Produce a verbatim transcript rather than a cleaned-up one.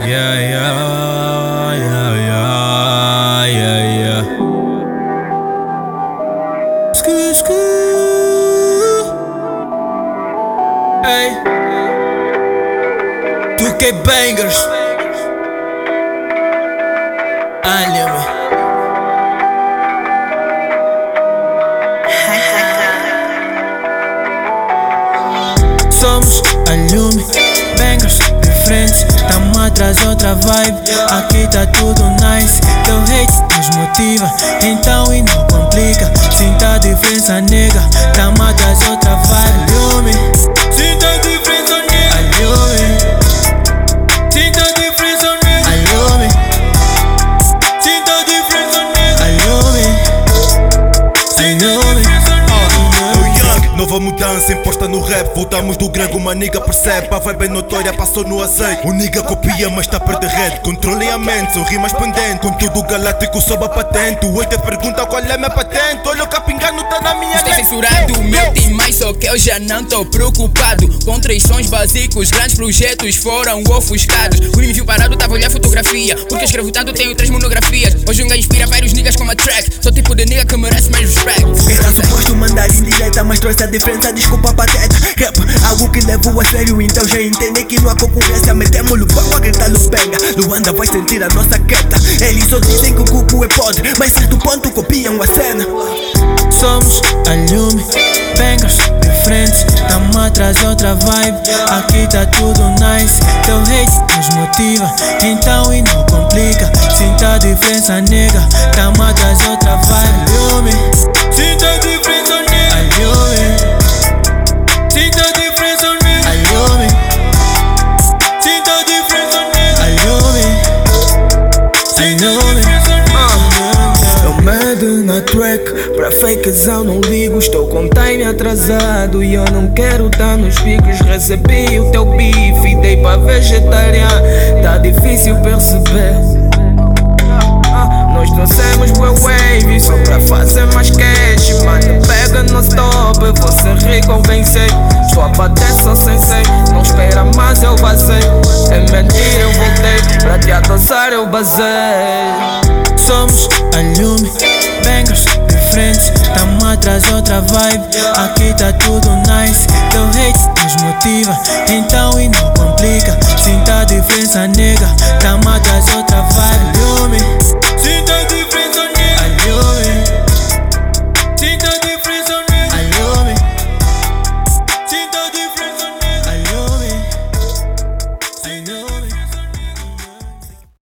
Yeah, yeah, yeah, yeah, yeah, yeah. Sku, sku. Hey. two K Bangers. Alien. Somos Allume, bangers diferentes. Tamo atrás outra vibe. Aqui tá tudo nice. Teu hate nos motiva, então e não complica. Sinta a diferença, nega. Tamo atrás outra vibe. Allume, sinta a diferença, nega. Allume, sinta a diferença, nega. Allume, sinta a diferença, nega. Allume, Allume. Nova mudança imposta no rap. Voltamos do grego, uma nigga percebe. A vibe é notória, passou no azeite. O nigga copia, mas tá perto de rede. Controlem a mente, são rimas pendentes. Conteúdo galáctico, sob a patente. O oito pergunta qual é minha patente. Olha o capingano, tá na minha Estou censurado, meu tem mais, só que eu já não tô preocupado. Com traições básicos, grandes projetos foram ofuscados. Por mim me viu parado, tava a olhar fotografia. Porque escrevo tanto, tenho três monografias. Hoje um gajo inspira vários niggas como a track. Sou tipo de nigga que merece mais respect. Era suposto mandar indireta, mas trouxe a diferença, desculpa pateta. Rap, algo que levo a sério, então já entendi que não há concorrência. Metemos-lhe pau a gritar Lupenga. Luanda vai sentir a nossa queda. Eles só dizem que o grupo é podre, mas certo ponto copiam a cena. Somos Allume, bangers diferentes. Tamo atrás outra vibe. Aqui tá tudo nice. Teu hate nos motiva, então e não complica. Sinta a diferença, nega. Tamo atrás outra vibe. Allume, sinta a diferença, nega. Allume, sinta a diferença, nega. Allume, sinta a diferença, nega. Allume, Allume. Eu medo na track, pra fakezão não ligo. Estou com time atrasado e eu não quero tá nos picos. Recebi o teu bife e dei pra vegetariano. Tá difícil perceber. Nós trouxemos bué wave só pra fazer mais cash. Mano, pega no stop, eu vou ser rico ou vencer. Estou a bater só sem ser, não espera mais eu basei. É mentira eu voltei, pra te adoçar eu basei. Somos Allume, bangers diferentes. Tamo atrás outra vibe. Aqui tá tudo nice. Teu hate nos motiva, então e não complica.